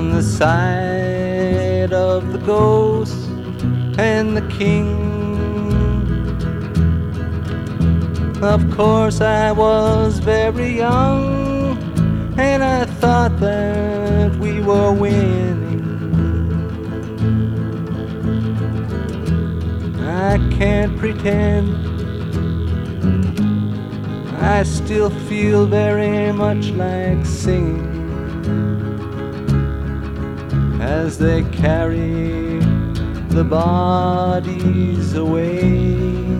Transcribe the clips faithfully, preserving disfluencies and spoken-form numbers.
on the side of the ghost and the king. Of course I was very young, and I thought that we were winning. I can't pretend I still feel very much like singing as they carry the bodies away.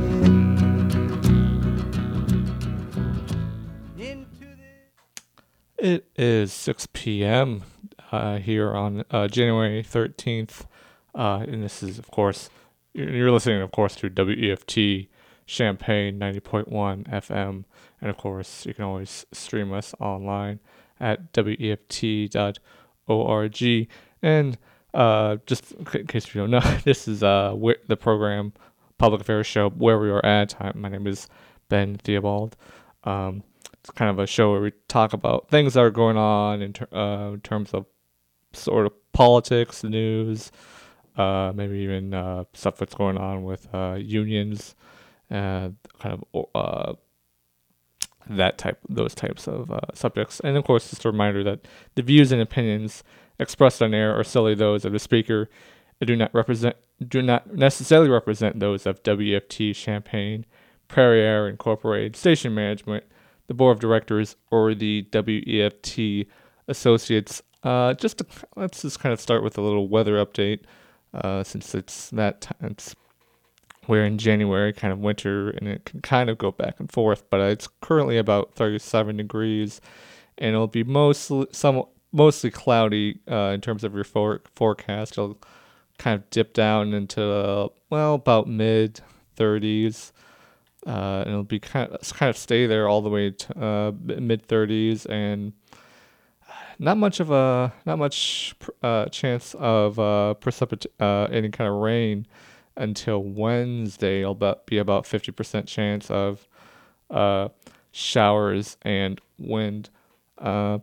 It is six p.m. Uh, here on uh, January thirteenth, uh, and this is, of course, you're listening, of course, to W E F T Champaign ninety point one F M, and of course, you can always stream us online at W E F T dot org. And uh, just in case you don't know, this is uh, the program, Public Affairs Show, Where We Are At. Hi, my name is Ben Theobald. Um, It's kind of a show where we talk about things that are going on in, ter- uh, in terms of sort of politics, news, uh, maybe even uh, stuff that's going on with uh, unions, uh, kind of uh, that type, those types of uh, subjects. And of course, just a reminder that the views and opinions expressed on air are solely those of the speaker, and do not represent, do not necessarily represent those of W F T Champaign, Prairie Air Incorporated, station management, the board of directors, or the W E F T associates. Uh, just to, let's just kind of start with a little weather update, uh, since it's that time. It's, we're in January, kind of winter, and it can kind of go back and forth. But it's currently about thirty-seven degrees, and it'll be mostly some mostly cloudy uh, in terms of your for, forecast. It'll kind of dip down into uh, well about mid thirties. Uh, and it'll be kind of kind of stay there all the way to uh, mid thirties, and not much of a not much uh, chance of uh, precipit uh, any kind of rain until Wednesday. It'll about be about fifty percent chance of uh, showers and wind. Uh,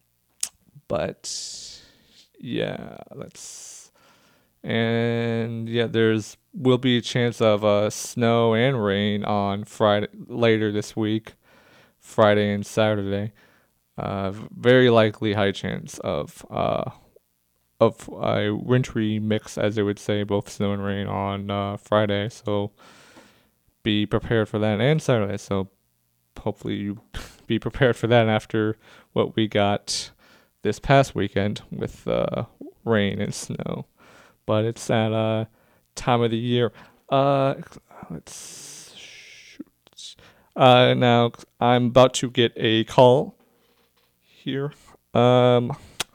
but yeah, let's and yeah, there's will be a chance of uh, snow and rain on Friday later this week, Friday and Saturday. Uh, very likely high chance of uh, of a wintry mix, as they would say, both snow and rain on uh, Friday. So be prepared for that, and Saturday. So hopefully you be prepared for that after what we got this past weekend with uh, rain and snow. But it's that uh, time of the year. Uh, let's shoot. Uh, now I'm about to get a call here. Um,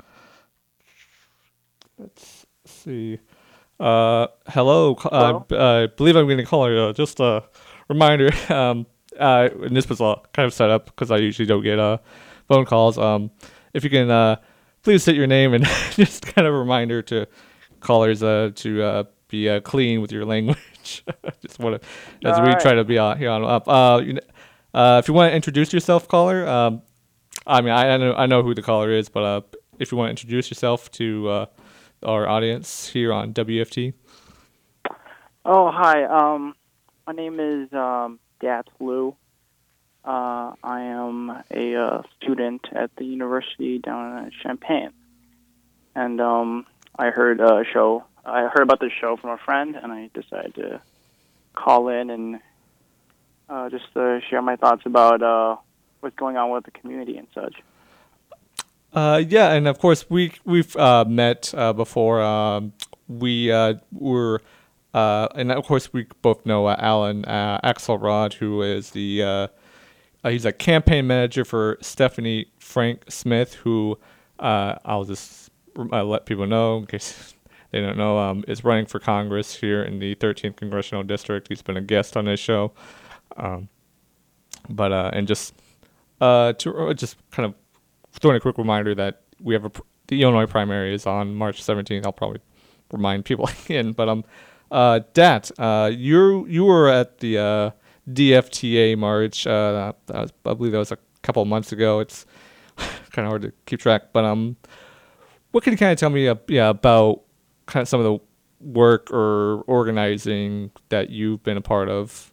let's see. Uh, hello. Hello? Uh, I believe I'm going to call her. Uh, just a reminder. Um, uh, and this was uh, kind of set up because I usually don't get uh phone calls. Um, if you can uh, please state your name and just kind of a reminder to callers uh, to uh, be uh, clean with your language. Just want to, as All we right. try to be uh, here on up. Uh, you, uh, if you want to introduce yourself, caller. Um, I mean, I, I know I know who the caller is, but uh, if you want to introduce yourself to uh, our audience here on W F T. Oh, hi. Um, my name is um, Dat Lou. Uh, I am a uh, student at the university down in Champaign, and um, I heard a show. I heard about this show from a friend, and I decided to call in and uh, just uh, share my thoughts about uh, what's going on with the community and such. Uh, yeah, and of course we we've uh, met uh, before. Um, we uh, were, uh, and of course we both know uh, Alan uh, Axelrod, who is the uh, uh, he's a campaign manager for Stephanie Frank Smith, who uh, I'll just uh, let people know in case they don't know, um, is running for Congress here in the thirteenth Congressional District. He's been a guest on this show, um, but uh, and just uh, to uh, just kind of throwing a quick reminder that we have a the Illinois primary is on March seventeenth. I'll probably remind people again, but um, uh, Dat, uh, you you were at the uh, D F T A march. Uh, that was, I believe that was a couple of months ago. It's kind of hard to keep track, but um, what can you kind of tell me, uh, yeah, about kind of some of the work or organizing that you've been a part of?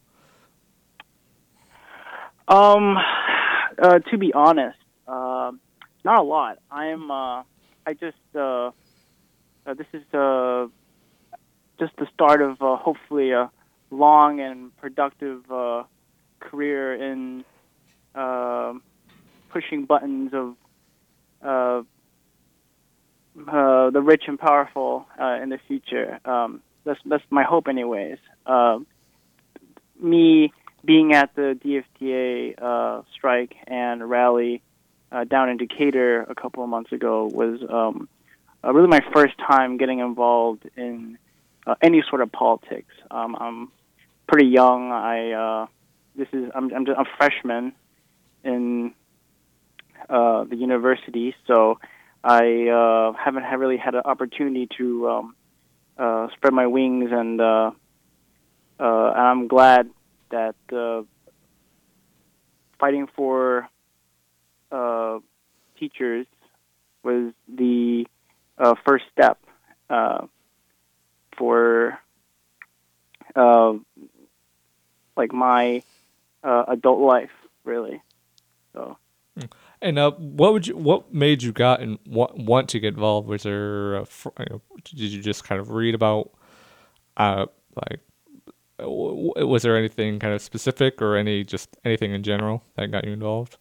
Um, uh, to be honest, uh, not a lot. I'm, uh, I just, uh, uh, this is uh, just the start of uh, hopefully a long and productive uh, career in uh, pushing buttons of uh, uh, the rich and powerful uh, in the future. Um, that's that's my hope, anyways. Uh, me being at the D F T A uh, strike and rally uh, down in Decatur a couple of months ago was um, uh, really my first time getting involved in uh, any sort of politics. Um, I'm pretty young. I uh, this is I'm I'm just a freshman in uh, the university, so I uh, haven't had really had an opportunity to um, uh, spread my wings, and uh, uh, and I'm glad that uh, fighting for uh, teachers was the uh, first step uh, for uh, like my uh, adult life, really. So. And uh, what would you? What made you got and want, want to get involved? Was there? A, fr- you know, did you just kind of read about? Uh, like, w- w- was there anything kind of specific, or any just anything in general that got you involved?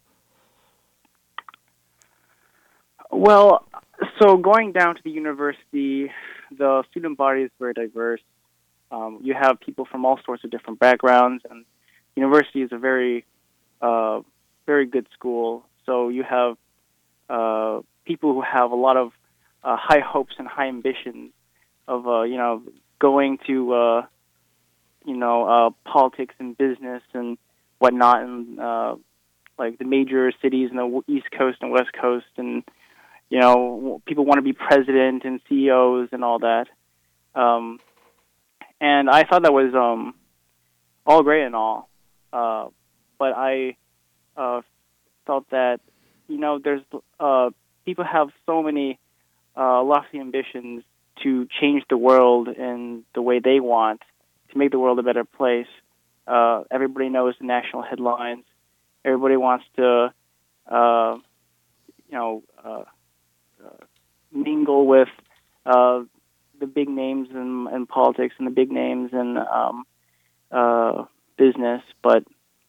Well, so going down to the university, the student body is very diverse. Um, you have people from all sorts of different backgrounds, and university is a very, uh, very good school. So you have uh, people who have a lot of uh, high hopes and high ambitions of, uh, you know, going to, uh, you know, uh, politics and business and whatnot, and uh, like the major cities in the East Coast and West Coast, and you know, people want to be president and C E Os and all that. Um, and I thought that was um, all great and all, uh, but I uh, felt that, you know, there's uh, people have so many uh, lofty ambitions to change the world in the way they want, to make the world a better place. Uh, everybody knows the national headlines. Everybody wants to, uh, you know, uh, uh, mingle with uh, the big names in, in politics and the big names in um, uh, business. But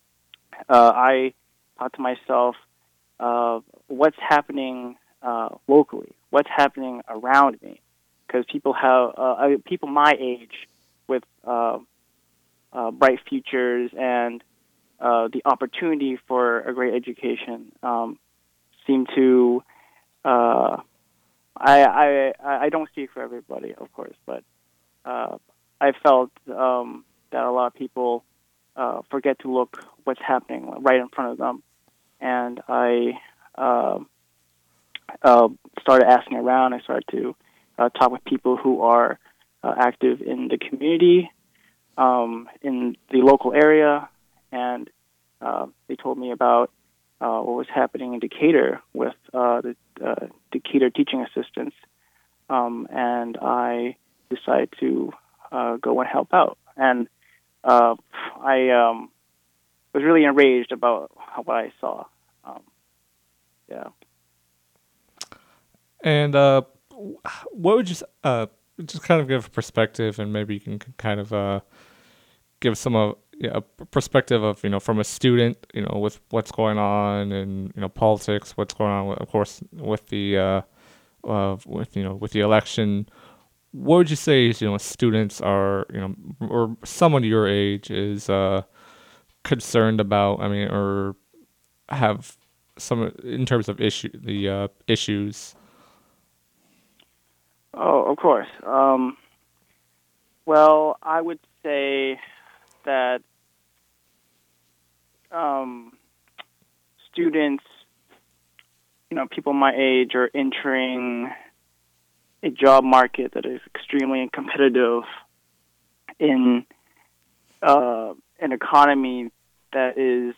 uh, I thought to myself, uh, what's happening uh, locally? What's happening around me? Because people have uh, I mean, people my age with uh, uh, bright futures and uh, the opportunity for a great education um, seem to. Uh, I, I I don't speak for everybody, of course, but uh, I felt um, that a lot of people uh, forget to look what's happening right in front of them, and I uh, uh, started asking around. I started to uh, talk with people who are uh, active in the community, um, in the local area, and uh, they told me about uh, what was happening in Decatur with uh, the uh, Decatur teaching assistants, um, and I decided to uh, go and help out. And uh, I um, was really enraged about what I saw. Um, yeah. And uh, what would you s- uh, just kind of give a perspective, and maybe you can k- kind of uh, give some of yeah, a perspective of, you know, from a student, you know, with what's going on and, you know, politics, what's going on, with, of course, with the uh, uh, with you know with the election. What would you say is, you know, students are, you know, or someone your age is uh, concerned about? I mean, or have some in terms of issue the uh, issues. Oh, of course. Um, well, I would say that um, students, you know, people my age are entering a job market that is extremely competitive in uh, an economy that is,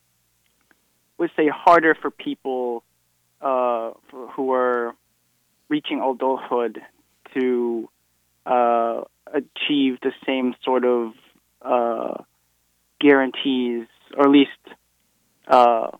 would say, harder for people uh, for, who are reaching adulthood to uh, achieve the same sort of uh, guarantees, or at least uh,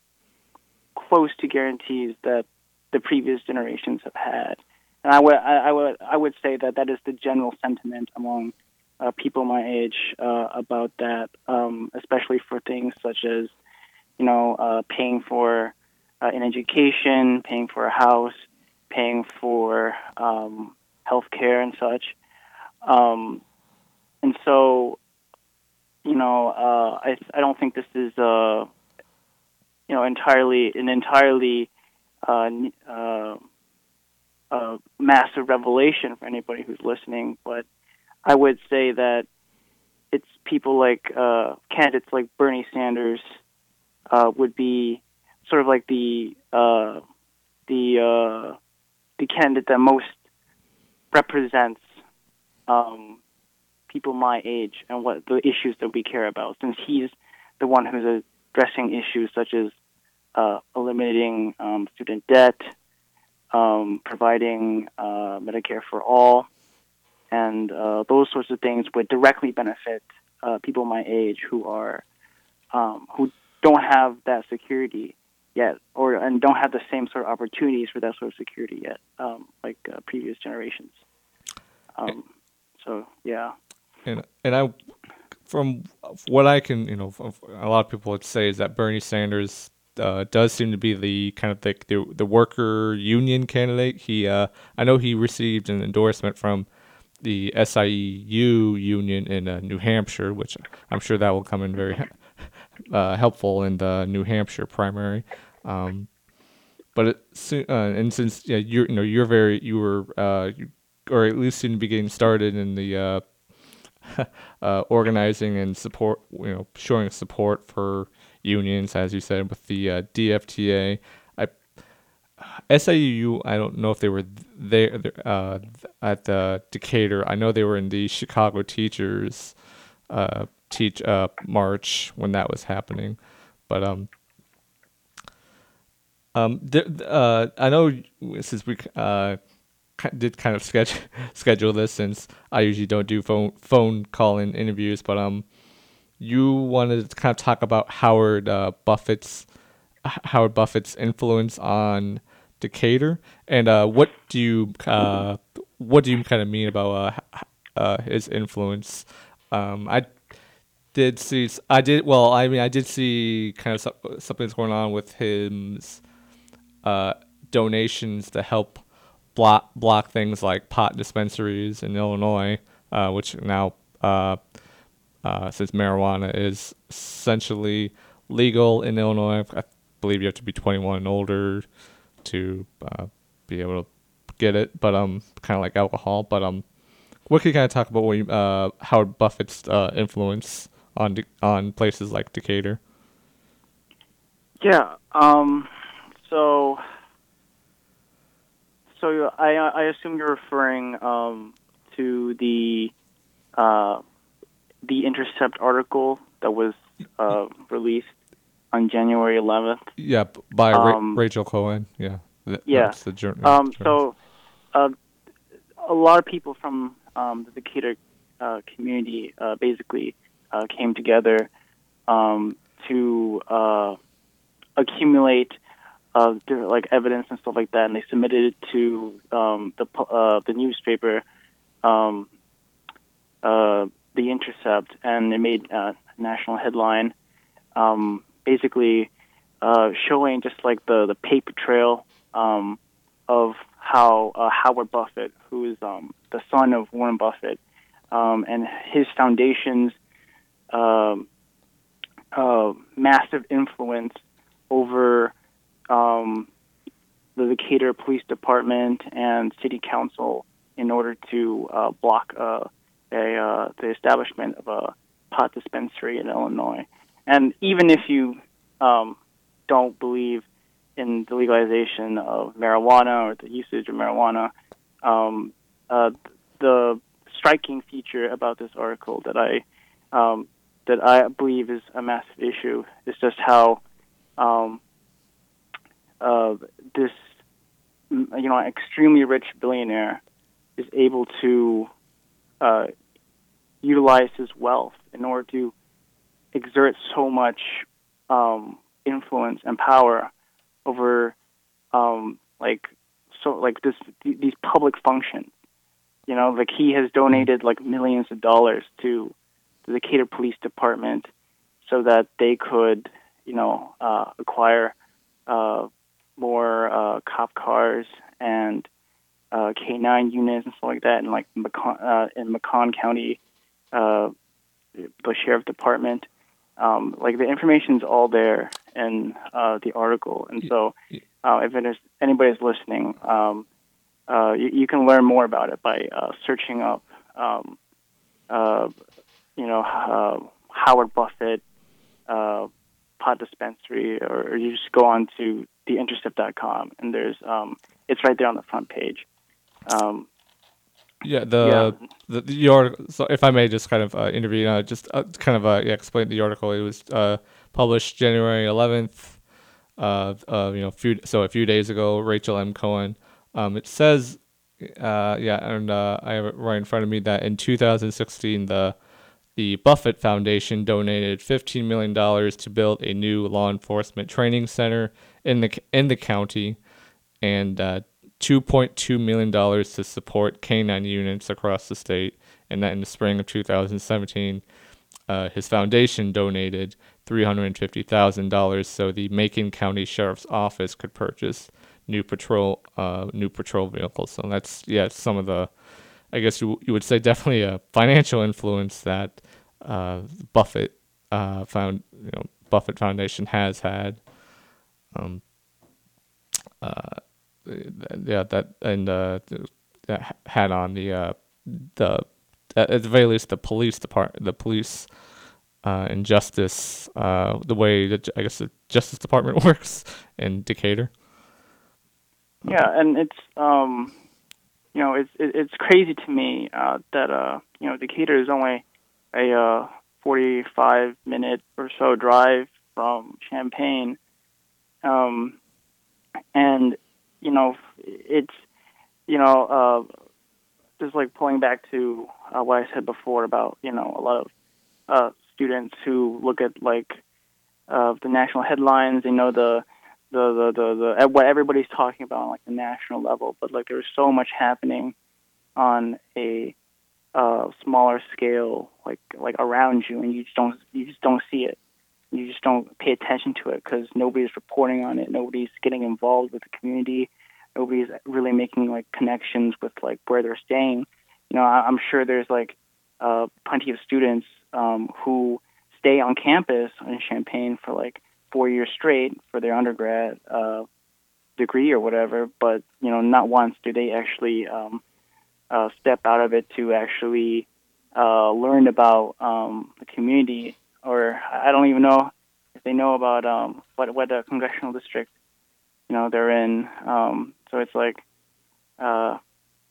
close to guarantees that the previous generations have had. And I would, I, I would, I would say that that is the general sentiment among uh, people my age uh, about that, um, especially for things such as, you know, uh, paying for uh, an education, paying for a house, paying for um, health care and such. Um, and so, you know, uh, I, I don't think this is, uh, you know, entirely an entirely uh, uh, uh, massive revelation for anybody who's listening, but I would say that it's people like uh, candidates like Bernie Sanders uh, would be sort of like the uh, the uh, the candidate that most represents um, people my age and what the issues that we care about, since he's the one who's addressing issues such as uh, eliminating um, student debt, um, providing uh, Medicare for all, and uh, those sorts of things would directly benefit uh, people my age who are um, who don't have that security yet, or and don't have the same sort of opportunities for that sort of security yet, um, like uh, previous generations. Um, so yeah, and and I, from what I can, you know, a lot of people would say is that Bernie Sanders uh, does seem to be the kind of the, the the worker union candidate. He, uh, I know he received an endorsement from the S I U union in uh, New Hampshire, which I'm sure that will come in very uh, helpful in the New Hampshire primary. Um, but it, uh, and since yeah, you're you know you're very you were uh, you, or at least seem to be getting started in the uh, uh, organizing and support, you know, showing support for unions, as you said, with the uh, D F T A. I S I U, I don't know if they were there uh, at the Decatur. I know they were in the Chicago Teachers uh, teach uh, March when that was happening, but um, um, there, uh, I know since we uh did kind of schedule schedule this, since I usually don't do phone phone call in interviews, but um, you wanted to kind of talk about Howard uh, Buffett's Howard Buffett's influence on Decatur, and uh, what do you uh, what do you kind of mean about uh, uh, his influence? Um, I did see, I did well. I mean, I did see kind of some, something's going on with his uh, donations to help block block things like pot dispensaries in Illinois, uh, which now, uh, uh, since marijuana is essentially legal in Illinois, I believe you have to be twenty-one and older to uh, be able to get it. But um, kind of like alcohol. But um, what can you kind of talk about what you, uh, Howard Buffett's uh, influence on De- on places like Decatur? yeah. Um, so. So I, I assume you're referring um, to the uh, the Intercept article that was uh, released on January eleventh. Yeah, by Ra- um, Rachel Cohen. Yeah, Th- yeah. That's the jour- Um, journalist. so uh, a lot of people from um, the Decatur uh, community uh, basically uh, came together um, to uh, accumulate Uh, different, like evidence and stuff like that, and they submitted it to um, the uh, the newspaper, um, uh, The Intercept, and it made a national headline, um, basically uh, showing just like the, the paper trail um, of how uh, Howard Buffett, who is um, the son of Warren Buffett, um, and his foundation's um, uh, massive influence over Um, the Decatur Police Department and City Council in order to uh, block uh, a uh, the establishment of a pot dispensary in Illinois. And even if you um, don't believe in the legalization of marijuana or the usage of marijuana, um, uh, the striking feature about this article that I um, that I believe is a massive issue is just how um, Uh, this m- you know, an extremely rich billionaire is able to uh, utilize his wealth in order to exert so much um, influence and power over um, like so like this th- these public functions. You know, like he has donated like millions of dollars to the Decatur Police Department so that they could, you know, uh, acquire uh, more uh, cop cars and uh, K nine units and stuff like that, in like Macon, uh, in Macon County, uh, the sheriff department. Um, like the information's all there in uh, the article, and so uh, if there's anybody's listening, um, uh, you, you can learn more about it by uh, searching up, um, uh, you know, uh, Howard Buffett uh, pot dispensary, or, or you just go on to the intercept dot com, and there's um, it's right there on the front page. Um, Yeah, the Yeah. the, the article. So, if I may, just kind of uh, intervene, uh, just uh, kind of uh, yeah, explain the article. It was uh, published January eleventh. Uh, uh, you know, few so a few days ago. Rachel M. Cohen. Um, it says, uh, yeah, and uh, I have it right in front of me that in two thousand sixteen, the the Buffett Foundation donated fifteen million dollars to build a new law enforcement training center in the in the county, and uh, two point two million dollars to support K nine units across the state. And that in the spring of two thousand seventeen, uh, his foundation donated three hundred fifty thousand dollars so the Macon County Sheriff's Office could purchase new patrol uh, new patrol vehicles. So that's, yeah, some of the, I guess you, you would say, definitely a financial influence that uh, Buffett uh, found, you know, Buffett Foundation has had. Um, uh, yeah, that and uh, that had on the uh, the at the very least the police department, the police uh, and justice, uh, the way that I guess the Justice Department works in Decatur. Yeah, and it's um, you know, it's it, it's crazy to me uh, that uh, you know, Decatur is only a uh, forty-five minute or so drive from Champaign, um, and you know, it's you know, uh, just like pulling back to uh, what I said before about, you know, a lot of uh, students who look at like uh, the national headlines. They know the the, the, the, the what everybody's talking about on like the national level, but like there's so much happening on a uh, smaller scale, like like around you, and you just don't you just don't see it. You just don't pay attention to it because nobody's reporting on it. Nobody's getting involved with the community. Nobody's really making like connections with like where they're staying. You know, I, I'm sure there's like uh, plenty of students um, who stay on campus in Champaign for like four years straight for their undergrad uh, degree or whatever. But you know, not once do they actually um, uh, step out of it to actually uh, learn about um, the community. Or I don't even know if they know about um, what what uh, congressional district, you know, they're in. Um, so it's like uh,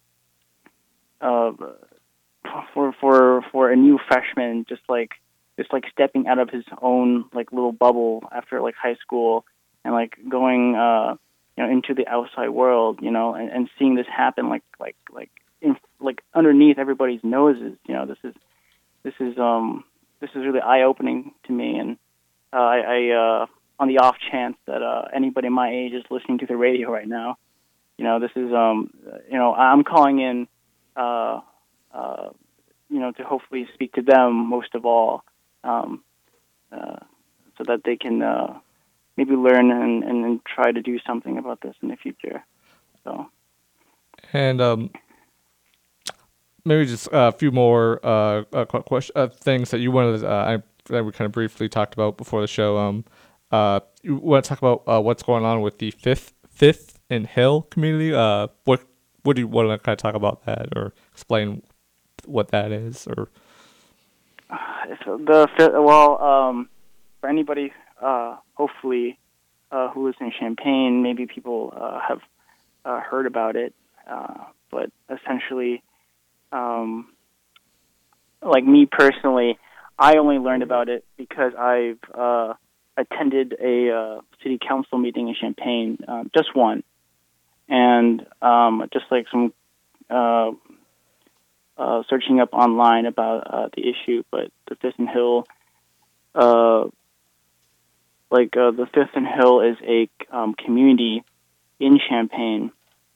uh, for for for a new freshman, just like just like stepping out of his own like little bubble after like high school and like going uh, you know, into the outside world, you know, and, and seeing this happen like like like in, like underneath everybody's noses. You know, this is this is um. This is really eye-opening to me, and uh, I, I uh, on the off chance that uh, anybody my age is listening to the radio right now, you know, this is, um, you know, I'm calling in, uh, uh, you know, to hopefully speak to them most of all, um, uh, so that they can uh, maybe learn and, and, and try to do something about this in the future. So, and um. Maybe just a few more uh, uh, question, uh, things that you wanted uh, I, that we kind of briefly talked about before the show. Um, uh, you want to talk about uh, what's going on with the Fifth Fifth and Hill community? Uh, what what do you want to kind of talk about that or explain what that is? Or the well, um, for anybody, uh, hopefully, uh, who lives in Champaign, maybe people uh, have uh, heard about it, uh, but essentially. Um, like me personally, I only learned about it because I've uh, attended a uh, city council meeting in Champaign, uh, just one, and um, just like some uh, uh, searching up online about uh, the issue. But the Fifth and Hill, uh, like uh, the Fifth and Hill, is a um, community in Champaign,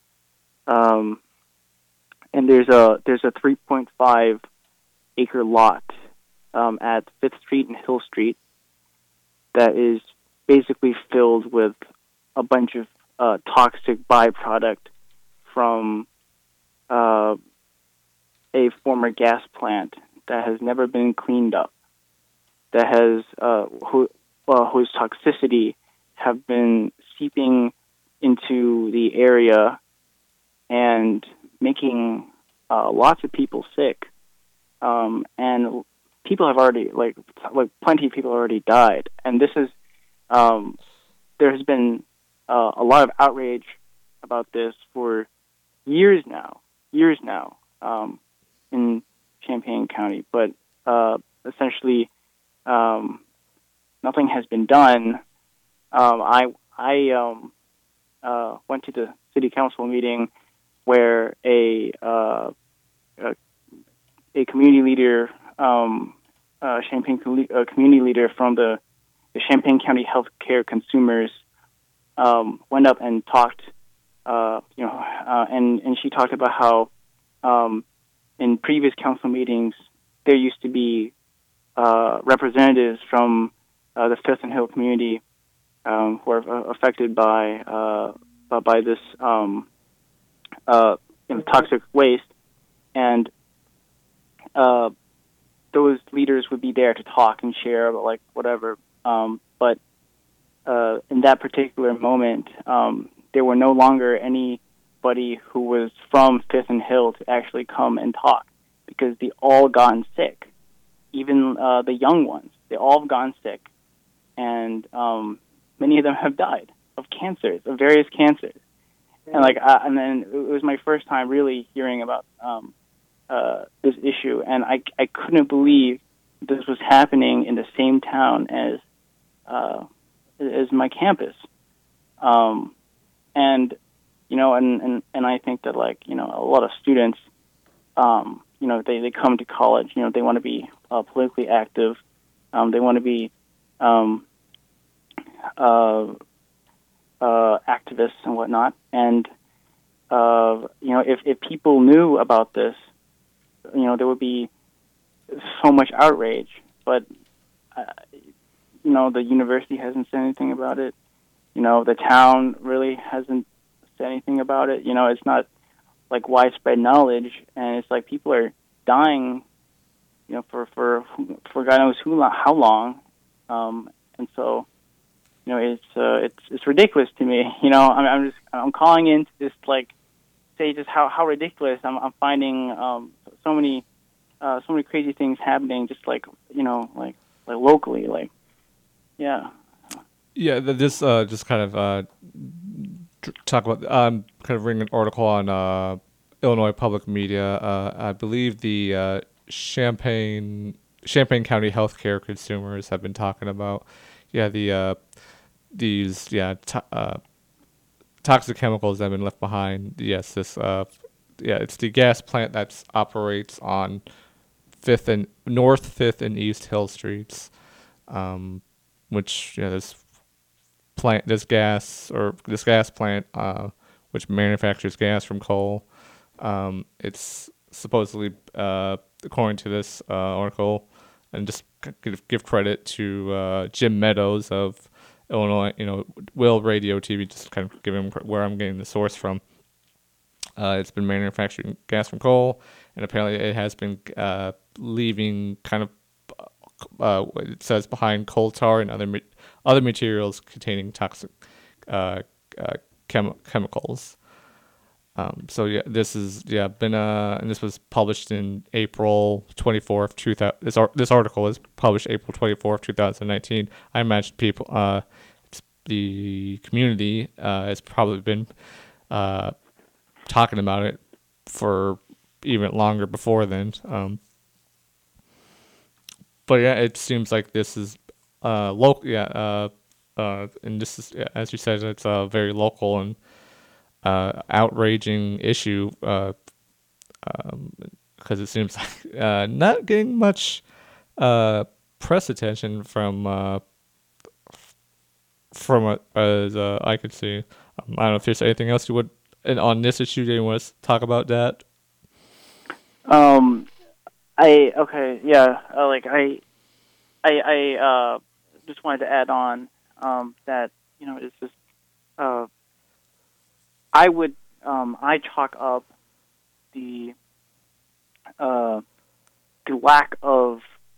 um, and there's a there's a three point five acre lot um, at Fifth Street and Hill Street that is basically filled with a bunch of uh, toxic byproduct from uh, a former gas plant that has never been cleaned up, that has uh, who, uh, whose toxicity have been seeping into the area and making uh, lots of people sick. Um, and people have already, like, like plenty of people already died. And this is, um, there has been uh, a lot of outrage about this for years now, years now, um, in Champaign County. But uh, essentially, um, nothing has been done. Um, I I um, uh, went to the city council meeting where a uh, a, a community leader, um, uh, Champaign uh, community leader from the, the Champaign County Healthcare Consumers, um, went up and talked. Uh, you know, uh, and and she talked about how um, in previous council meetings there used to be uh, representatives from uh, the Fifth and Hill community um, who are uh, affected by uh, by this um, uh, you know, toxic waste, and uh, those leaders would be there to talk and share about like whatever. Um, but uh, in that particular moment, um, there were no longer anybody who was from Fifth and Hill to actually come and talk because they all gotten sick. Even uh, the young ones, they all have gotten sick, and um, many of them have died of cancers, of various cancers. Yeah. And like, uh, and then it was my first time really hearing about um, uh, this issue, and I I couldn't believe this was happening in the same town as uh, as my campus. Um, and you know, and, and, and I think that like you know a lot of students, um, you know, they, they come to college, you know, they want to be uh, politically active, um, they want to be um, uh, uh, activists and whatnot, and uh, you know, if if people knew about this, you know, there would be so much outrage, but uh, you know, the university hasn't said anything about it. You know, the town really hasn't said anything about it. You know, it's not like widespread knowledge, and it's like people are dying, you know, for for for God knows who how long, um, and so, you know, it's uh, it's it's ridiculous to me. You know, I'm, I'm just I'm calling in to just like say just how how ridiculous I'm I'm finding um, so many uh, so many crazy things happening, just like you know, like like locally, like yeah. Yeah, th- this uh, just kind of uh, tr- talk about um, kind of reading an article on uh, Illinois Public Media. Uh, I believe the uh, Champaign Champaign County healthcare consumers have been talking about yeah the uh, these yeah to- uh, toxic chemicals that have been left behind. Yes, this uh, yeah it's the gas plant that operates on Fifth and North Fifth and East Hill Streets, um, which yeah there's plant this gas or this gas plant uh, which manufactures gas from coal. Um, it's supposedly uh, according to this uh, article, and just give, give credit to uh, Jim Meadows of Illinois, you know, Will Radio T V, just kind of giving where I'm getting the source from. Uh, it's been manufacturing gas from coal, and apparently it has been uh, leaving kind of uh, it says behind coal tar and other ma- other materials containing toxic uh, uh, chem- chemicals. Um, so yeah, this is yeah been uh and this was published in April twenty-fourth, two thousand. This art this article is published April twenty-fourth, two thousand nineteen. I imagine people uh it's the community uh has probably been uh talking about it for even longer before then. Um, but yeah, it seems like this is uh local. Yeah, uh, uh, and this is yeah, as you said, it's uh very local, and uh, outraging issue because uh, um, it seems like uh, not getting much uh, press attention from uh, from what as uh, I could see. Um, I don't know if there's anything else you would and on this issue. Do you want to talk about that? Um, I okay, yeah. Uh, like I, I, I uh, just wanted to add on um, that you know it's just uh, I would um, I chalk up the uh, the lack of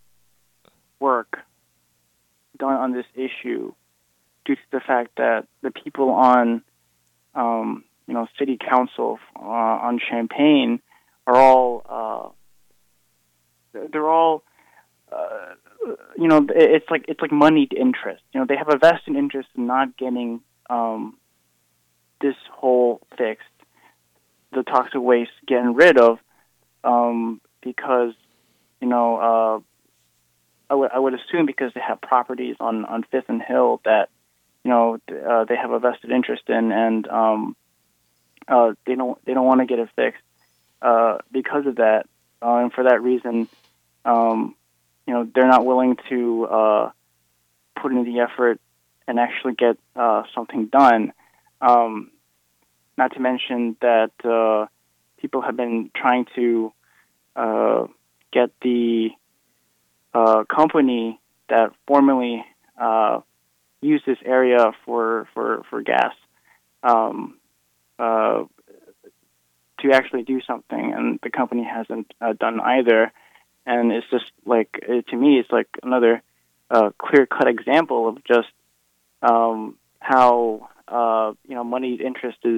work done on this issue due to the fact that the people on um, you know city council uh, on Champaign are all uh, they're all uh, you know it's like it's like moneyed interest. You know they have a vested interest in not getting um, this whole fixed, the toxic waste getting rid of, um, because you know uh, I would I would assume because they have properties on, on Fifth and Hill that you know uh, they have a vested interest in, and um, uh, they don't they don't want to get it fixed uh, because of that, uh, and for that reason, um, you know they're not willing to uh, put in the effort and actually get uh, something done. Um, not to mention that uh, people have been trying to uh, get the uh, company that formerly uh, used this area for for for gas um, uh, to actually do something, and the company hasn't uh, done either. And it's just like it, to me, it's like another uh, clear-cut example of just um, how uh, you know moneyed interest is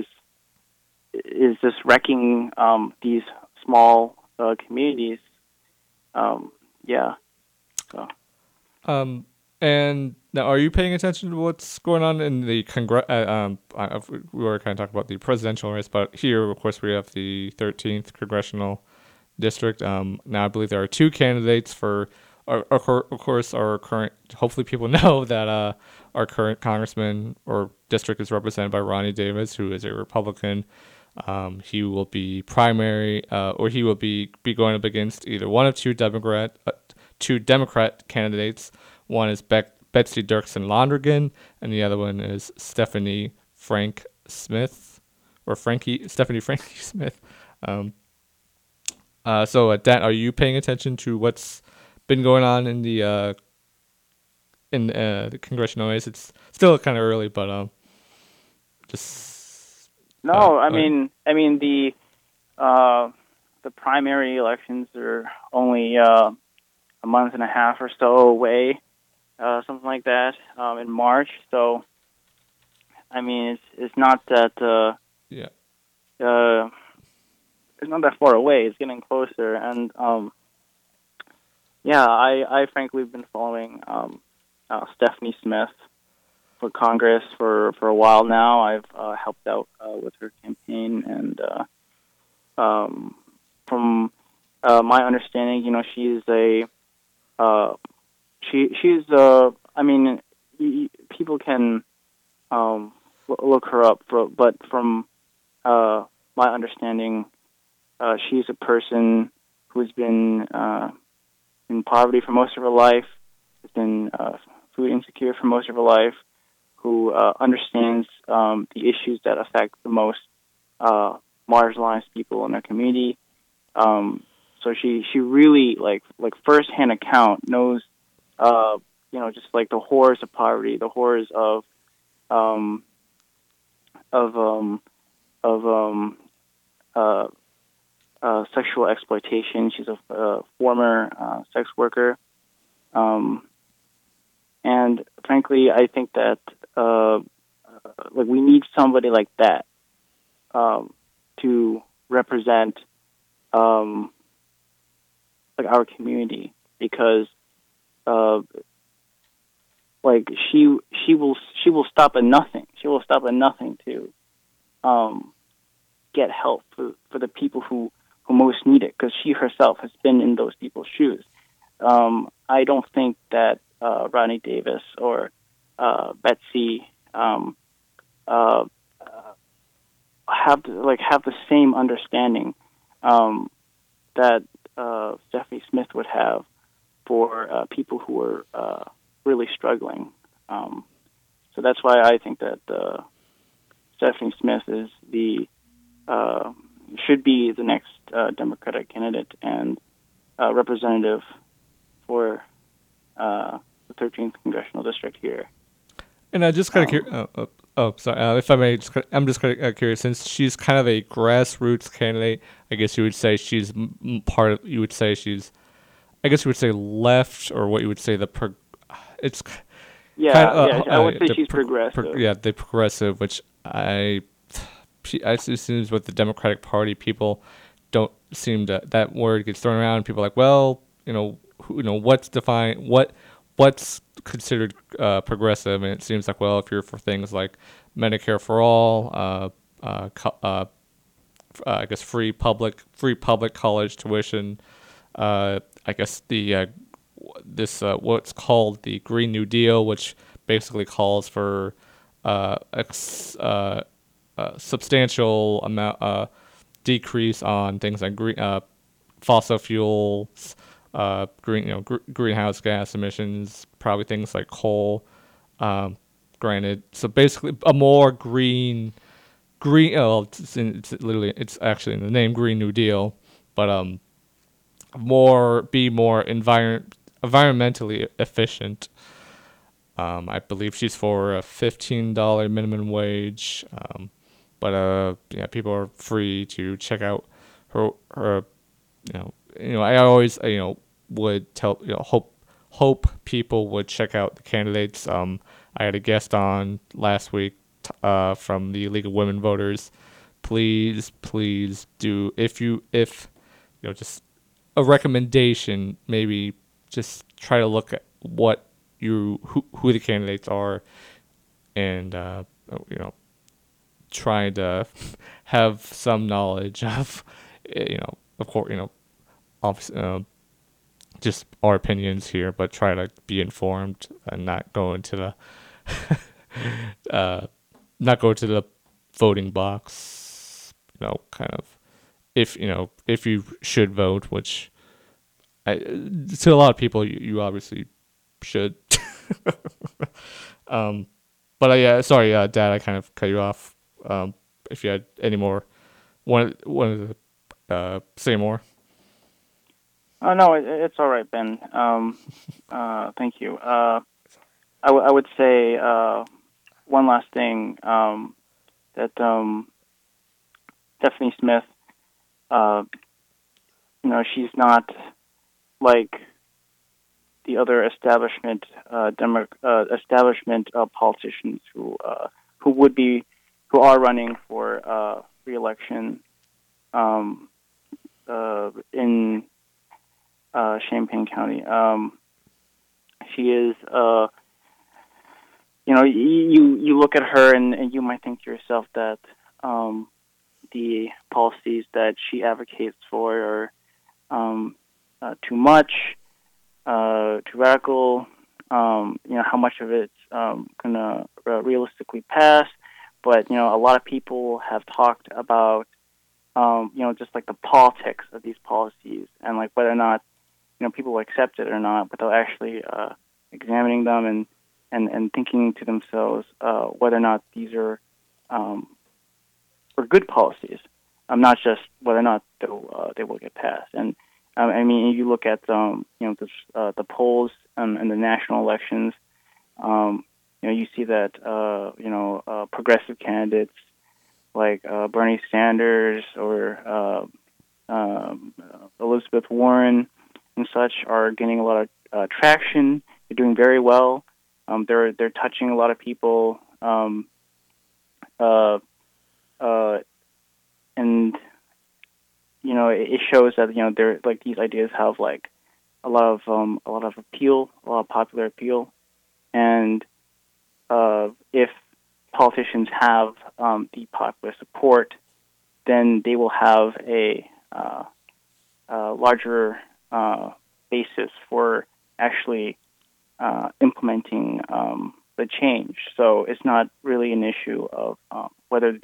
is just wrecking um, these small uh, communities. Um, yeah. So. Um, and now, are you paying attention to what's going on in the Congress? Uh, um, I, we were kind of talking about the presidential race, but here, of course, we have the thirteenth congressional district. Um, now, I believe there are two candidates for. Our, our, of course, our current. Hopefully, people know that uh, our current congressman or district is represented by Ronnie Davis, who is a Republican. Um, he will be primary, uh, or he will be, be going up against either one of two Democrat, uh, two Democrat candidates. One is Beck, Betsy Dirksen Londrigan, and the other one is Stephanie Frank Smith, or Frankie Stephanie Frankie Smith. Um, uh, so, uh, Dan, are you paying attention to what's been going on in the uh, in uh, the congressional race? It's still kind of early, but um, just. No, Uh, I mean, I mean the uh, the primary elections are only uh, a month and a half or so away, uh, something like that, um, in March. So, I mean, it's it's not that uh, yeah, uh, it's not that far away. It's getting closer, and um, yeah, I I frankly have been following um, uh, Stephanie Smith for Congress for, for a while now. I've uh, helped out uh, with her campaign, and uh, um, from uh, my understanding, you know, she's a uh, she she's uh, I mean, y- people can um, look her up, for, but from uh, my understanding, uh, she's a person who's been uh, in poverty for most of her life, has been uh, food insecure for most of her life, who uh, understands um, the issues that affect the most uh, marginalized people in their community. Um, so she, she really like like firsthand account knows, uh, you know, just like the horrors of poverty, the horrors of um, of um, of um, uh, uh, sexual exploitation. She's a uh, former uh, sex worker. Um, And frankly, I think that uh, like we need somebody like that um, to represent um, like our community, because uh, like she she will she will stop at nothing. She will stop at nothing to um, get help for, for the people who, who most need it, because she herself has been in those people's shoes. Um, I don't think that uh, Ronnie Davis or uh, Betsy um, uh, uh, have to, like have the same understanding um, that uh, Stephanie Smith would have for uh, people who are uh, really struggling. Um, so that's why I think that uh, Stephanie Smith is the uh, should be the next uh, Democratic candidate and uh, representative for uh, the thirteenth congressional district here. And I just kind of Um, curious. Oh, oh, oh, sorry. Uh, if I may, just, kinda- I'm just kind of curious. Since she's kind of a grassroots candidate, I guess you would say she's m- m- part of. You would say she's. I guess you would say left, or what you would say the. Pro, it's yeah, kind of, uh, yeah, I would uh, say the she's pro- progressive. pro- yeah, the progressive, which I. She, I it seems with the Democratic Party, people don't seem to. That word gets thrown around. And people are like, well, you know, who, you know, what's defined, what, what's considered uh, progressive, and it seems like, well, if you're for things like Medicare for all, uh, uh, co- uh, uh, I guess free public free public college tuition, uh, I guess the uh, this uh, what's called the Green New Deal, which basically calls for uh, ex, uh, uh, substantial amount uh, decrease on things like green uh, fossil fuels, uh, green you know gr- greenhouse gas emissions, probably things like coal. Um, granted, so basically a more green, green. Oh, it's, in, it's literally it's actually in the name Green New Deal, but um, more be more environ environmentally efficient. Um, I believe she's for a fifteen dollar minimum wage. Um, but uh, yeah, people are free to check out her her you know, you know, I always, you know, would tell, you know, hope, hope people would check out the candidates. Um, I had a guest on last week, uh, from the League of Women Voters. Please, please do, if you, if, you know, just a recommendation, maybe just try to look at what you, who, who the candidates are, and, uh, you know, try to have some knowledge of, you know, of course, you know, obviously, uh, just our opinions here, but try to be informed and not go into the uh, not go to the voting box. You know, kind of if you know if you should vote, which I, to a lot of people you, you obviously should. um, but uh, yeah, sorry, uh, Dad, I kind of cut you off. Um, if you had any more, one one uh, say more. Oh no, it, it's all right, Ben. Um, uh, thank you. Uh, I, w- I would say uh, one last thing um, that um, Stephanie Smith, uh, you know, she's not like the other establishment uh, Demo- uh, establishment uh, politicians who uh, who would be who are running for uh, re-election um, uh, in uh, Champaign County. Um, she is, uh, you know, you you look at her and, and you might think to yourself that um, the policies that she advocates for are um, uh, too much, uh, too radical. Um, you know, how much of it's um, gonna uh, realistically pass? But you know, a lot of people have talked about, um, you know, just like the politics of these policies and like whether or not you know people will accept it or not, without actually uh, examining them and, and, and thinking to themselves uh, whether or not these are um, are good policies. Um, not just whether or not they'll, uh, they will get passed. And um, I mean, you look at um, you know the uh, the polls um, in the national elections. Um, you know, you see that uh, you know uh, progressive candidates like uh, Bernie Sanders or uh, um, Elizabeth Warren and such are gaining a lot of uh, traction. They're doing very well. Um, they're they're touching a lot of people. Um, uh, uh, and you know, it, it shows that you know they're like these ideas have like a lot of um, a lot of appeal, a lot of popular appeal, and uh, if politicians have um, the popular support, then they will have a, uh, a larger uh, basis for actually uh, implementing um, the change. So it's not really an issue of um, whether these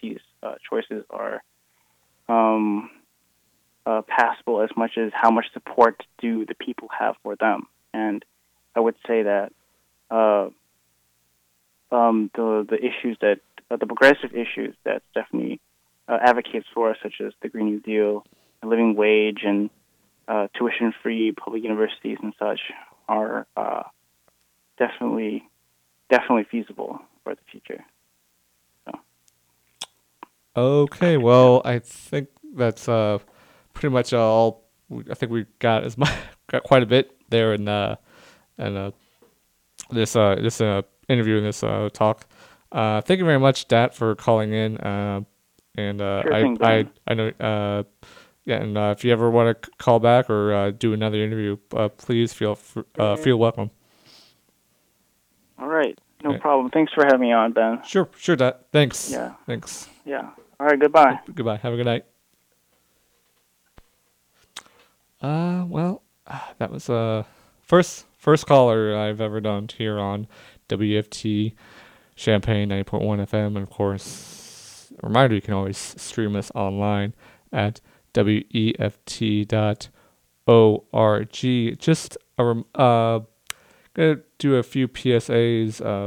uh, choices are um, uh, passable as much as how much support do the people have for them. And I would say that uh, um, the the issues that uh, the progressive issues that Stephanie uh, advocates for, such as the Green New Deal, the living wage, and uh, tuition-free public universities and such, are uh, definitely definitely feasible for the future. So. Okay, well, I think that's uh, pretty much all. I think we got as much, got quite a bit there in uh, in uh, this uh, this uh, interview and this uh, talk. Uh, thank you very much, Dat, for calling in. Uh, and uh, Sure I, thing, I Ben. I know uh, yeah, and uh, if you ever want to call back or uh, do another interview, uh, please feel fr- uh, feel welcome. All right, no Okay. problem. Thanks for having me on, Ben. Sure, sure, Dat. Thanks. Yeah. Thanks. Yeah. All right, goodbye. Goodbye. Have a good night. Uh, well, that was uh first first caller I've ever done here on W F T Champaign ninety point one F M, and of course, a reminder you can always stream us online at W E F T dot org. Just a rem- uh, gonna do a few P S As. Uh,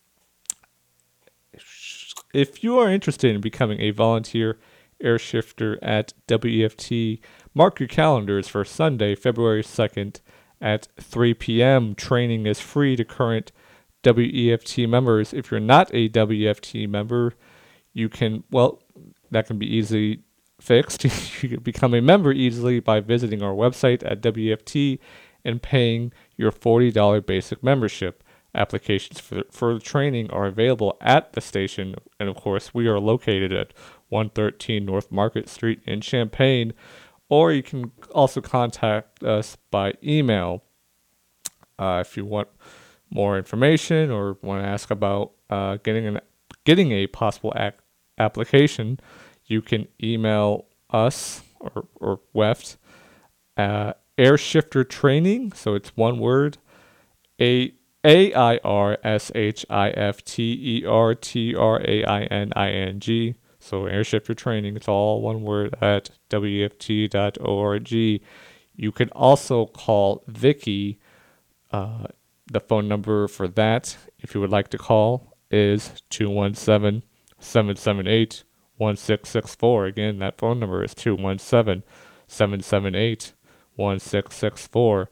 if you are interested in becoming a volunteer air shifter at W E F T, mark your calendars for Sunday, February second at three p.m. Training is free to current W E F T members. If you're not a W E F T member, you can, well, that can be easily fixed. You can become a member easily by visiting our website at W E F T and paying your forty dollars basic membership. Applications for, for the training are available at the station, and of course, we are located at one thirteen North Market Street in Champaign, or you can also contact us by email uh, if you want more information or want to ask about uh, getting an getting a possible ac- application. You can email us or or W E F T uh, air shifter training, so it's one word, a A I R S H I F T E R T R A I N I N G. So Airshifter Training, it's all one word at W E F T dot org. You can also call Vicky. Uh, the phone number for that, if you would like to call, is two one seven, seven seven eight, one six six four. Again, that phone number is two one seven, seven seven eight, one six six four.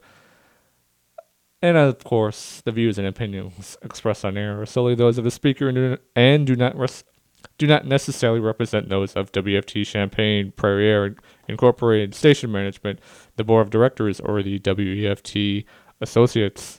And of course, the views and opinions expressed on air are solely those of the speaker and do, and do not res- do not necessarily represent those of W F T Champaign Prairie Air Incorporated Station Management, the Board of Directors, or the W E F T Associates.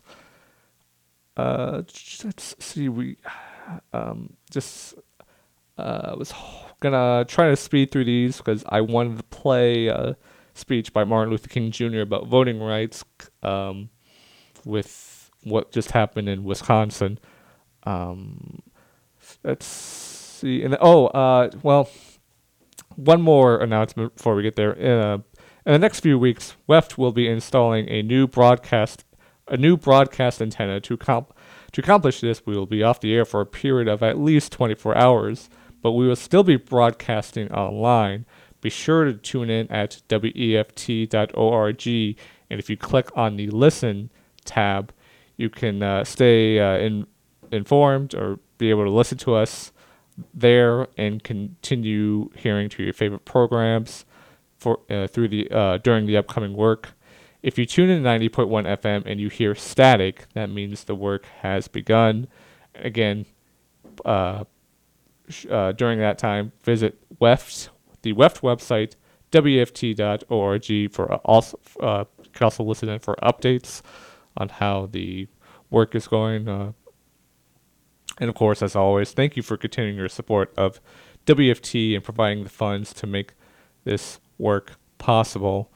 Uh, let's see. We um just uh was gonna try to speed through these because I wanted to play a speech by Martin Luther King Junior about voting rights. Um. With what just happened in Wisconsin. Um, let's see. And oh, uh, well, one more announcement before we get there. Uh, in the next few weeks, W E F T will be installing a new broadcast, a new broadcast antenna. To comp- to accomplish this, we will be off the air for a period of at least twenty-four hours, but we will still be broadcasting online. Be sure to tune in at W E F T dot org, and if you click on the Listen tab, you can uh, stay uh, in, informed or be able to listen to us there and continue hearing to your favorite programs for uh, through the uh, during the upcoming work. If you tune in to ninety point one F M and you hear static, that means the work has begun. Again, uh, sh- uh, during that time, visit W E F T, the W E F T website, W E F T dot org, for uh, also uh, you can also listen in for updates on how the work is going. Uh, and of course, as always, thank you for continuing your support of W F T and providing the funds to make this work possible.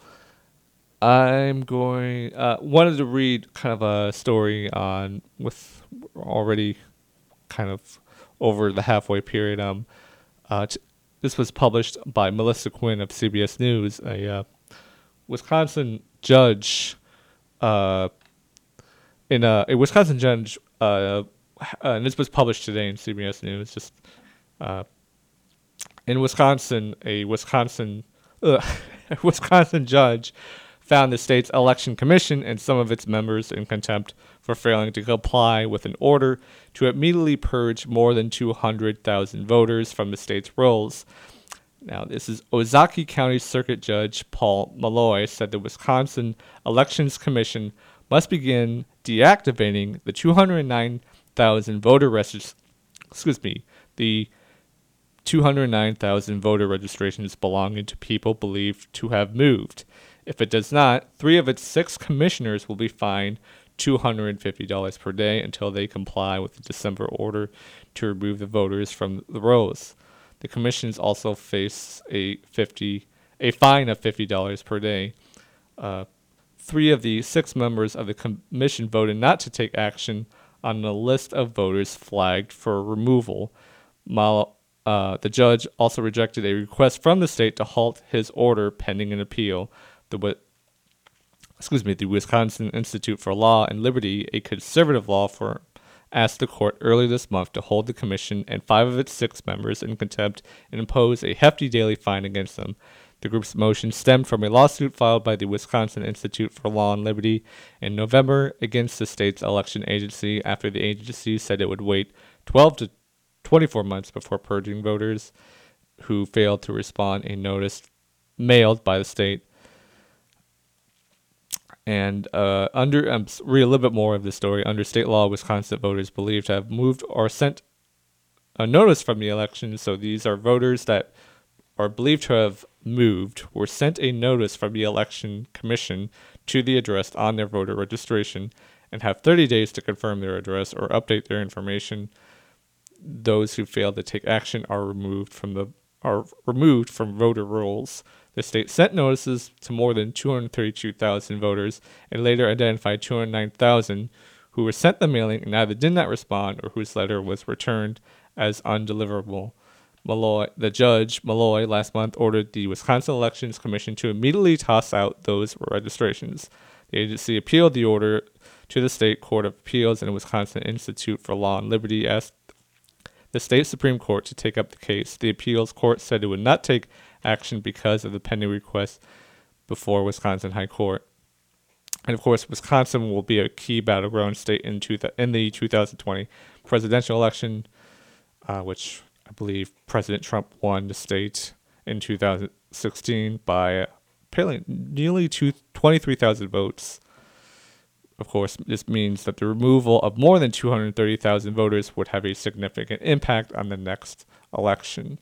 I'm going, uh, wanted to read kind of a story on, with already kind of over the halfway period. Um, uh, t- this was published by Melissa Quinn of C B S News. A uh, Wisconsin judge, uh, in a, a Wisconsin judge, uh, uh, and this was published today in C B S News. Just uh, in Wisconsin, a Wisconsin, uh, a Wisconsin judge found the state's election commission and some of its members in contempt for failing to comply with an order to immediately purge more than two hundred thousand voters from the state's rolls. Now, this is Ozaukee County Circuit Judge Paul Malloy said the Wisconsin Elections Commission must begin deactivating the two hundred nine thousand voter regis- excuse me, the two hundred nine thousand voter registrations belonging to people believed to have moved. If it does not, three of its six commissioners will be fined two hundred fifty dollars per day until they comply with the December order to remove the voters from the rolls. The commissions also face a fifty a fine of fifty dollars per day. Uh, three of the six members of the commission voted not to take action on the list of voters flagged for removal. Mal, uh, the judge also rejected a request from the state to halt his order pending an appeal. The excuse me, the Wisconsin Institute for Law and Liberty, a conservative law firm, asked the court earlier this month to hold the commission and five of its six members in contempt and impose a hefty daily fine against them. The group's motion stemmed from a lawsuit filed by the Wisconsin Institute for Law and Liberty in November against the state's election agency after the agency said it would wait twelve to twenty-four months before purging voters who failed to respond a notice mailed by the state. And uh, under, um, read a little bit more of the story. Under state law, Wisconsin voters believed to have moved or sent a notice from the election. So these are voters that are believed to have moved, were sent a notice from the election commission to the address on their voter registration and have thirty days to confirm their address or update their information. Those who fail to take action are removed from the are removed from voter rolls. The state sent notices to more than two hundred thirty-two thousand voters and later identified two hundred nine thousand who were sent the mailing and either did not respond or whose letter was returned as undeliverable. Malloy, the judge, Malloy, last month ordered the Wisconsin Elections Commission to immediately toss out those registrations. The agency appealed the order to the State Court of Appeals, and the Wisconsin Institute for Law and Liberty asked the state Supreme Court to take up the case. The appeals court said it would not take action because of the pending request before Wisconsin High Court. And of course, Wisconsin will be a key battleground state in, two th- in the two thousand twenty presidential election, uh, which I believe President Trump won the state in two thousand sixteen by apparently nearly twenty-three thousand votes. Of course, this means that the removal of more than two hundred thirty thousand voters would have a significant impact on the next election.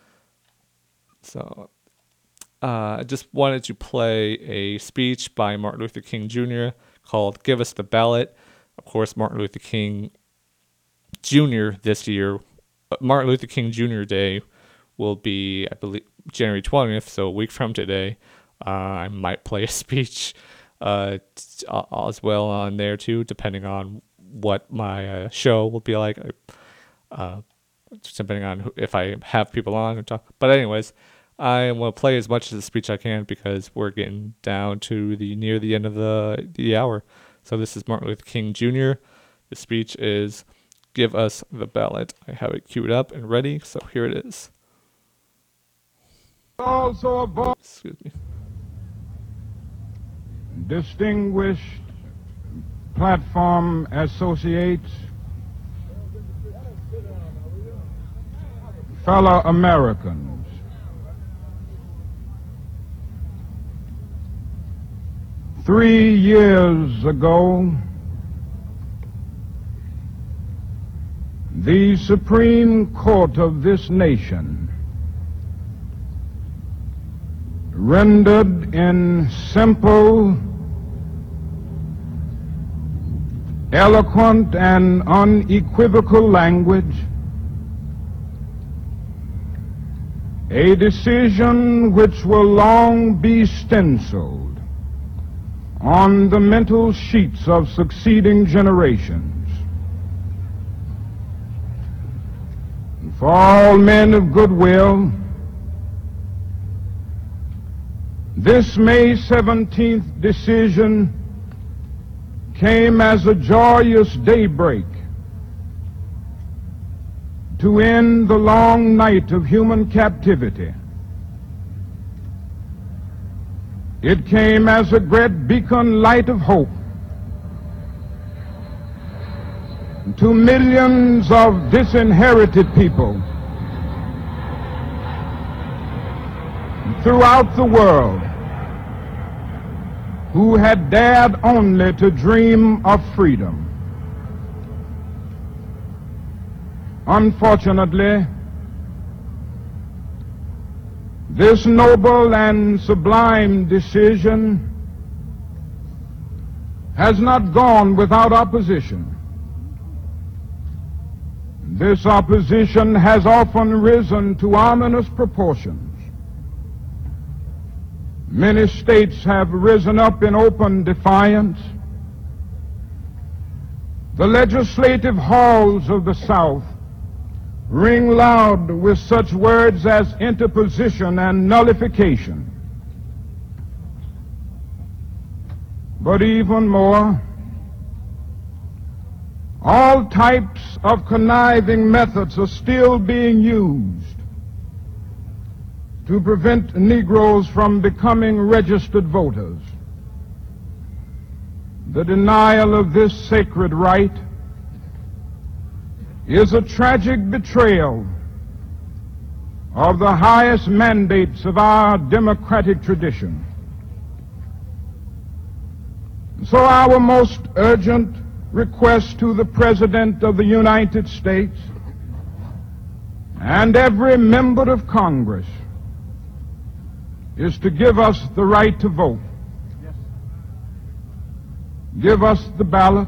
So, uh, I just wanted to play a speech by Martin Luther King Junior called Give Us the Ballot. Of course, Martin Luther King Junior this year, Martin Luther King Junior Day will be, I believe, January twentieth, so a week from today. Uh, I might play a speech uh, t- uh, as well on there too, depending on what my uh, show will be like. Uh, depending on who, if I have people on and talk. But anyways, I will play as much of the speech I can because we're getting down to the near the end of the the hour. So this is Martin Luther King Junior The speech is Give Us the Ballot. I have it queued up and ready, so here it is. Also a Excuse me. Distinguished platform associates, fellow Americans, three years ago, the Supreme Court of this nation rendered in simple, eloquent, and unequivocal language a decision which will long be stenciled on the mental sheets of succeeding generations. And for all men of goodwill, this May seventeenth decision came as a joyous daybreak to end the long night of human captivity. It came as a great beacon light of hope to millions of disinherited people throughout the world who had dared only to dream of freedom. Unfortunately, this noble and sublime decision has not gone without opposition. This opposition has often risen to ominous proportions. Many states have risen up in open defiance. The legislative halls of the South ring loud with such words as interposition and nullification. But even more, all types of conniving methods are still being used to prevent Negroes from becoming registered voters. The denial of this sacred right is a tragic betrayal of the highest mandates of our democratic tradition. So our most urgent request to the President of the United States and every member of Congress is to give us the right to vote. Give us the ballot,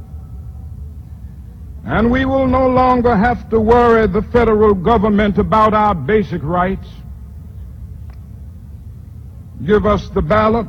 and we will no longer have to worry the federal government about our basic rights. Give us the ballot,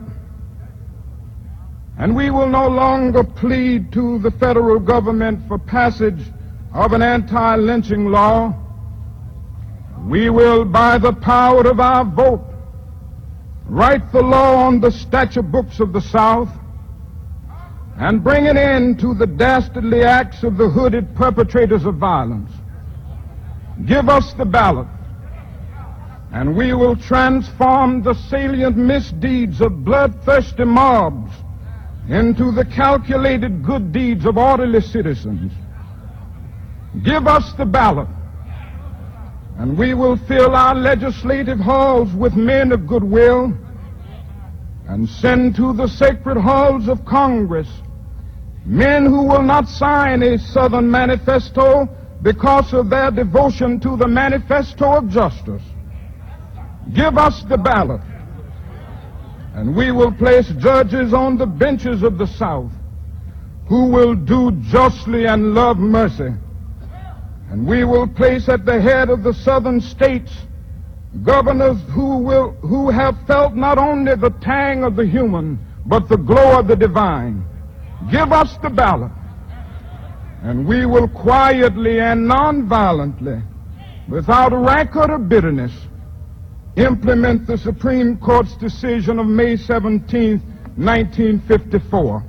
and we will no longer plead to the federal government for passage of an anti-lynching law. We will, by the power of our vote, write the law on the statute books of the South and bring an end to the dastardly acts of the hooded perpetrators of violence. Give us the ballot, and we will transform the salient misdeeds of bloodthirsty mobs into the calculated good deeds of orderly citizens. Give us the ballot, and we will fill our legislative halls with men of goodwill and send to the sacred halls of Congress men who will not sign a Southern manifesto because of their devotion to the manifesto of justice. Give us the ballot, and we will place judges on the benches of the South who will do justly and love mercy. And we will place at the head of the southern states governors who will who have felt not only the tang of the human, but the glow of the divine. Give us the ballot, and we will quietly and non-violently, without rancor or bitterness, implement the Supreme Court's decision of May seventeenth, nineteen fifty-four.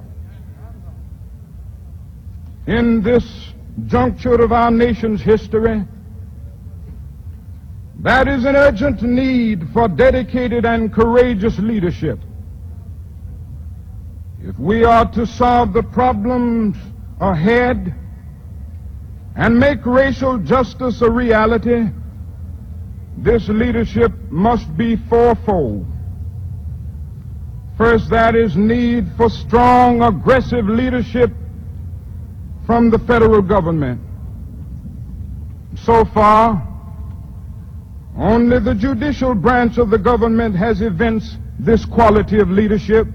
In this juncture of our nation's history, there is an urgent need for dedicated and courageous leadership. If we are to solve the problems ahead and make racial justice a reality, this leadership must be fourfold. First, there is need for strong, aggressive leadership from the federal government. So far, only the judicial branch of the government has evinced this quality of leadership.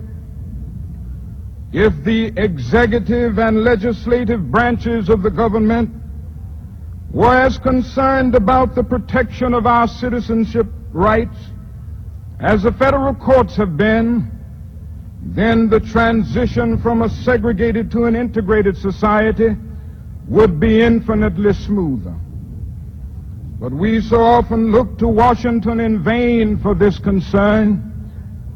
If the executive and legislative branches of the government were as concerned about the protection of our citizenship rights as the federal courts have been, then the transition from a segregated to an integrated society would be infinitely smoother. But we so often look to Washington in vain for this concern.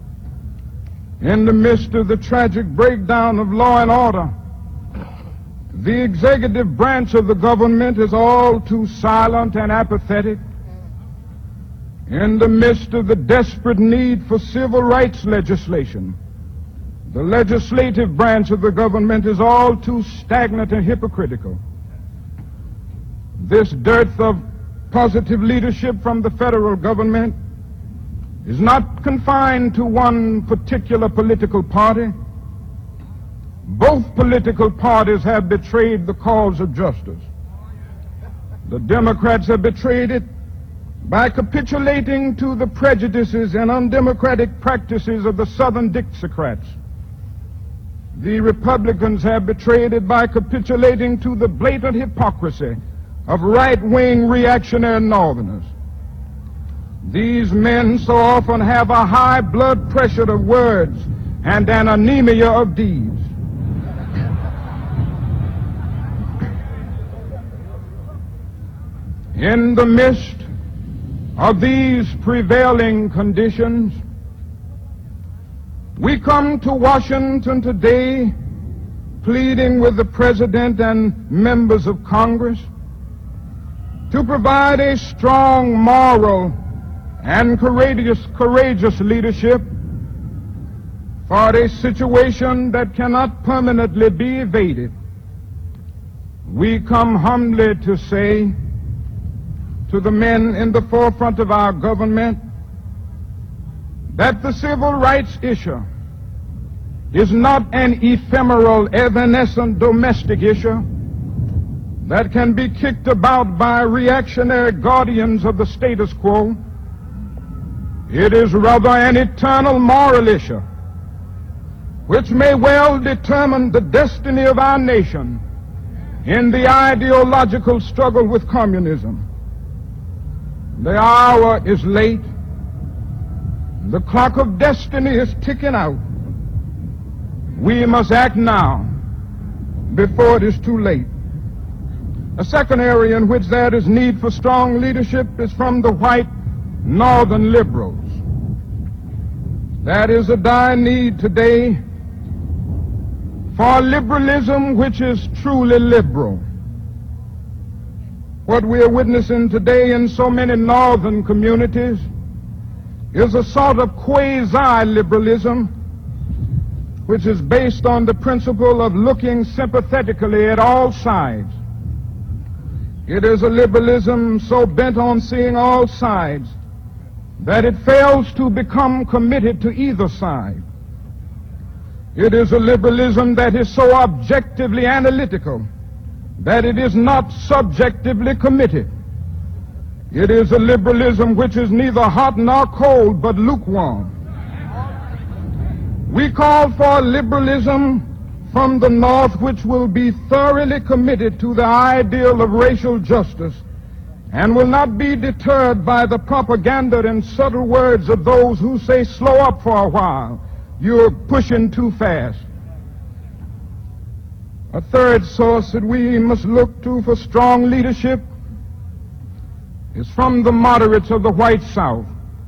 In the midst of the tragic breakdown of law and order The executive branch of the government is all too silent and apathetic in the midst of the desperate need for civil rights legislation. The legislative branch of the government is all too stagnant and hypocritical. This dearth of positive leadership from the federal government is not confined to one particular political party. Both political parties have betrayed the cause of justice. The Democrats have betrayed it by capitulating to the prejudices and undemocratic practices of the Southern Dixiecrats. The Republicans have betrayed it by capitulating to the blatant hypocrisy of right-wing reactionary Northerners. These men so often have a high blood pressure of words and an anemia of deeds. In the midst of these prevailing conditions, we come to Washington today pleading with the President and members of Congress to provide a strong moral and courageous, courageous leadership for a situation that cannot permanently be evaded. We come humbly to say to the men in the forefront of our government that the civil rights issue is not an ephemeral, evanescent domestic issue that can be kicked about by reactionary guardians of the status quo. It is rather an eternal moral issue which may well determine the destiny of our nation in the ideological struggle with communism. The hour is late. The clock of destiny is ticking out. We must act now before it is too late. A second area in which there is need for strong leadership is from the white Northern liberals. There is a dire need today for liberalism which is truly liberal. What we are witnessing today in so many northern communities is a sort of quasi-liberalism which is based on the principle of looking sympathetically at all sides. It is a liberalism so bent on seeing all sides that it fails to become committed to either side. It is a liberalism that is so objectively analytical that it is not subjectively committed. It is a liberalism which is neither hot nor cold, but lukewarm. We call for liberalism from the North which will be thoroughly committed to the ideal of racial justice and will not be deterred by the propaganda and subtle words of those who say, slow up for a while, you're pushing too fast. A third source that we must look to for strong leadership is from the moderates of the white South.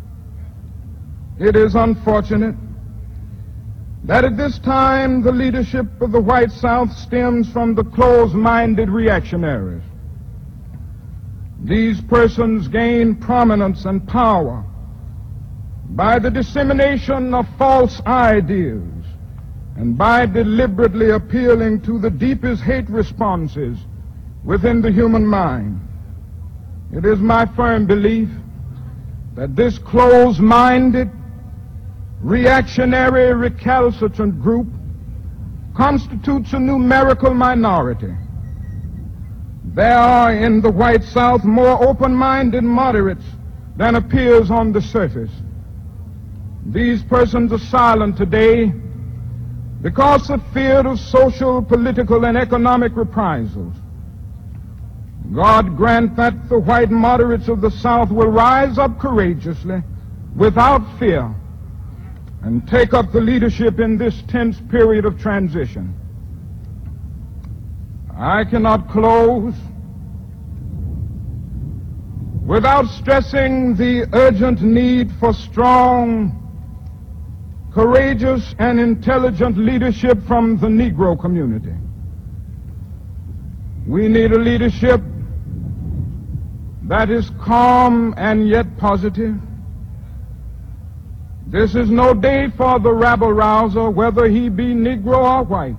It is unfortunate that at this time the leadership of the white South stems from the closed-minded reactionaries. These persons gain prominence and power by the dissemination of false ideas and by deliberately appealing to the deepest hate responses within the human mind. It is my firm belief that this closed-minded, reactionary, recalcitrant group constitutes a numerical minority. There are in the white South more open-minded moderates than appears on the surface. These persons are silent today because of fear of social, political, and economic reprisals. God grant that the white moderates of the South will rise up courageously, without fear, and take up the leadership in this tense period of transition. I cannot close without stressing the urgent need for strong, courageous, and intelligent leadership from the Negro community. We need a leadership that is calm and yet positive. This is no day for the rabble-rouser, whether he be Negro or white.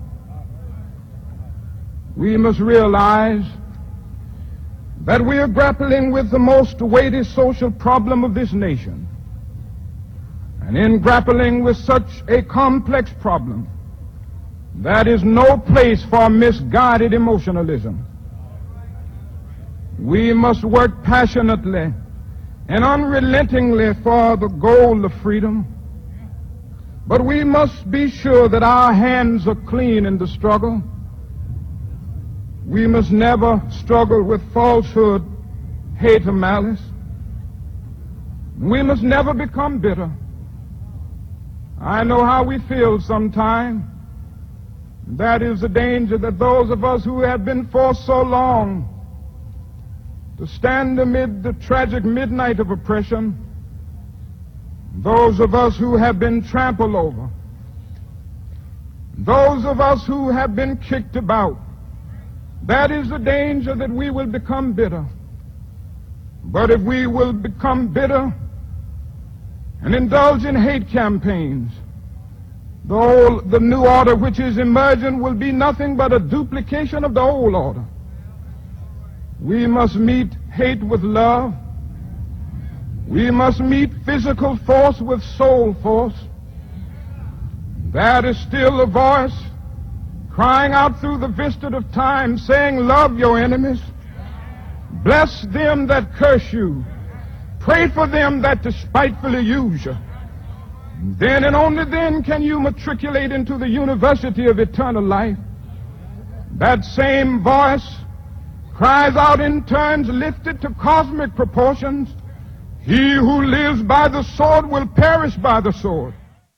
We must realize that we are grappling with the most weighty social problem of this nation. And in grappling with such a complex problem, there is no place for misguided emotionalism. We must work passionately and unrelentingly for the goal of freedom. But we must be sure that our hands are clean in the struggle. We must never struggle with falsehood, hate, or malice. We must never become bitter. I know how we feel sometimes. That is the danger that those of us who have been forced so long to stand amid the tragic midnight of oppression, those of us who have been trampled over, those of us who have been kicked about, that is the danger that we will become bitter. But if we will become bitter and indulge in hate campaigns, the, old, the new order which is emerging will be nothing but a duplication of the old order. We must meet hate with love. We must meet physical force with soul force. There is still a voice crying out through the vista of time, saying, love your enemies. Bless them that curse you. Pray for them that despitefully use you. Then and only then can you matriculate into the university of eternal life. That same voice cries out in terms lifted to cosmic proportions, he who lives by the sword will perish by the sword.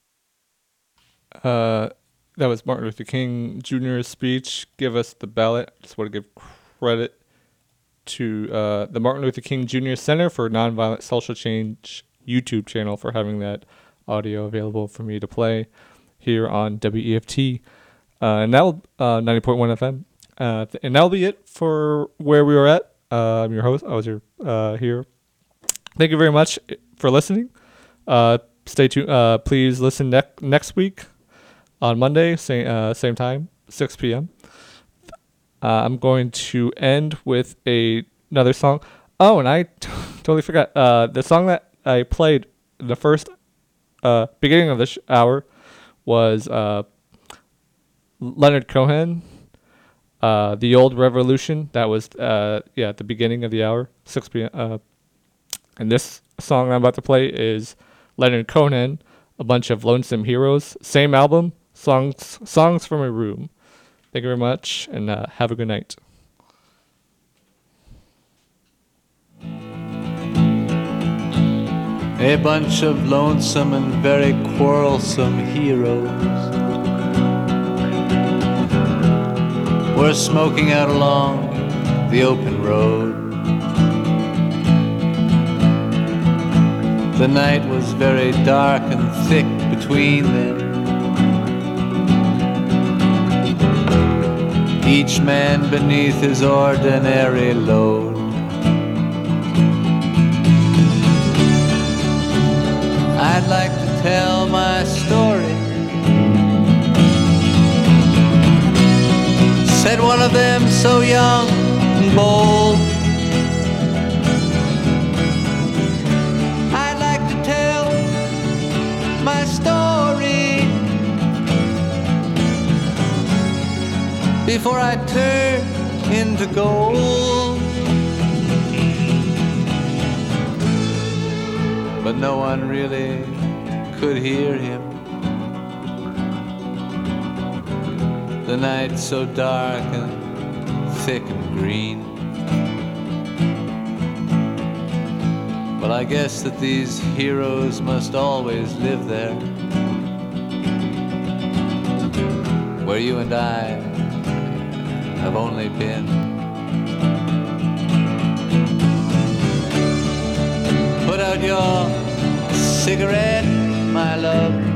Uh, that was Martin Luther King Junior's speech. Give us the ballot. Just want to give credit to uh, the Martin Luther King Junior Center for Nonviolent Social Change YouTube channel for having that audio available for me to play here on W E F T. Uh, and that'll uh, ninety point one F M. Uh, th- and that'll be it for where we were at. Uh, I'm your host. I was your, uh, here. Thank you very much for listening. Uh, stay tuned. Uh, please listen ne- next week on Monday, same uh, same time, six p.m. Uh, I'm going to end with a, another song. Oh, and I t- totally forgot. Uh, the song that I played in the first uh, beginning of the sh- hour was uh, Leonard Cohen. Uh, The Old Revolution. That was uh, yeah at the beginning of the hour, six p.m. Uh, and this song I'm about to play is Leonard Cohen, A Bunch of Lonesome Heroes. Same album, songs songs from a room. Thank you very much, and uh, have a good night. A bunch of lonesome and very quarrelsome heroes were smoking out along the open road. The night was very dark and thick between them. Each man beneath his ordinary load. I'd like to tell my story, said one of them so young and bold. I'd like to tell my story before I turn into gold. But no one really could hear him. The night so dark and thick and green. Well, I guess that these heroes must always live there, where you and I have only been. Put out your cigarette, my love.